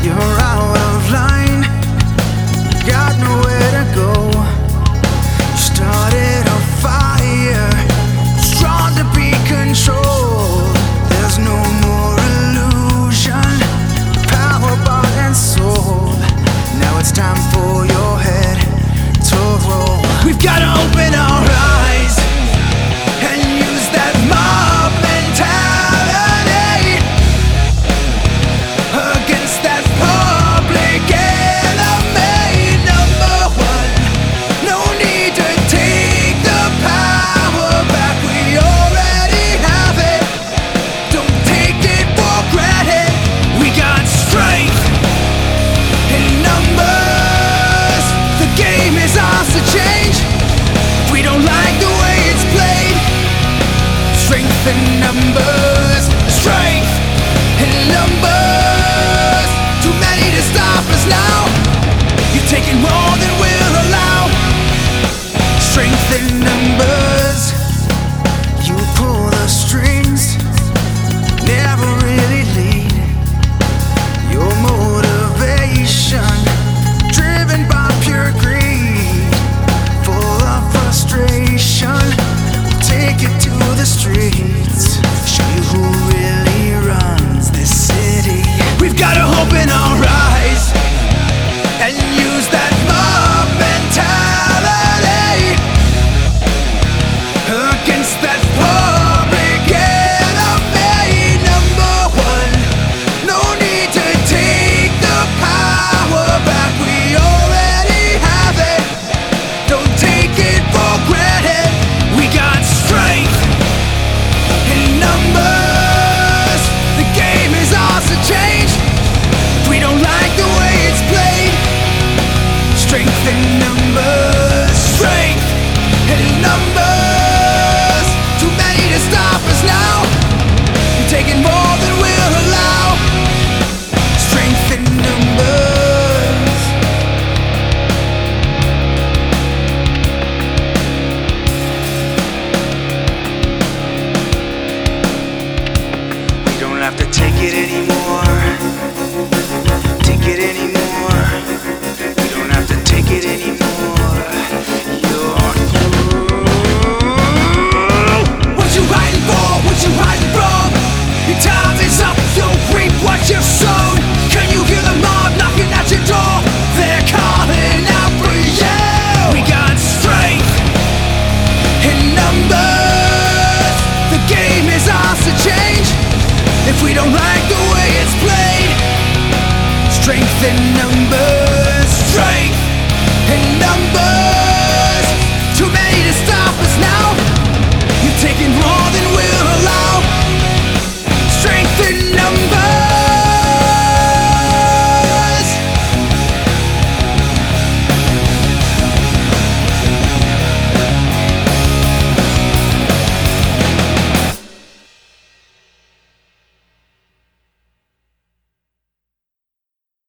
You're out of line, got nowhere to go. You started a fire, strong to be controlled. There's no more illusion, power bought and sold. Now it's time for your head to roll. We've gotta open our eyes and use that mob mentality against that public enemy. Number one, no need to take the power back. We already have it. Don't take it for granted. We got strength in numbers. The game is ours to change. We don't like the way it's played. Strength in numbers. Strength in numbers. Too many to stop us now. You're taking more than we'll allow. Strength in numbers. You pull the strings, never really lead. Your motivation driven by pure greed, full of frustration. Take it to the streets, show you who really runs this city. We've gotta open our eyes and use that mob mentality against that public enemy. Number one, no need to take the power back. We already have it. Don't take it for granted. We got strength in numbers. The game is ours to change. We don't like the way it's played. Strength in numbers. Strength in numbers. Too many to stop us now. You're taking more than we'll allow. Strength in numbers. We don't have to take it anymore. Take it anymore. We don't have to take it anymore. You're what you hiding for? What you hiding from? Your time is up. You'll reap what you've sown. Can you hear the mob knocking at your door? They're calling out for you. We got strength in numbers. The game is ours to change. If we don't like the way it's played, strength in numbers.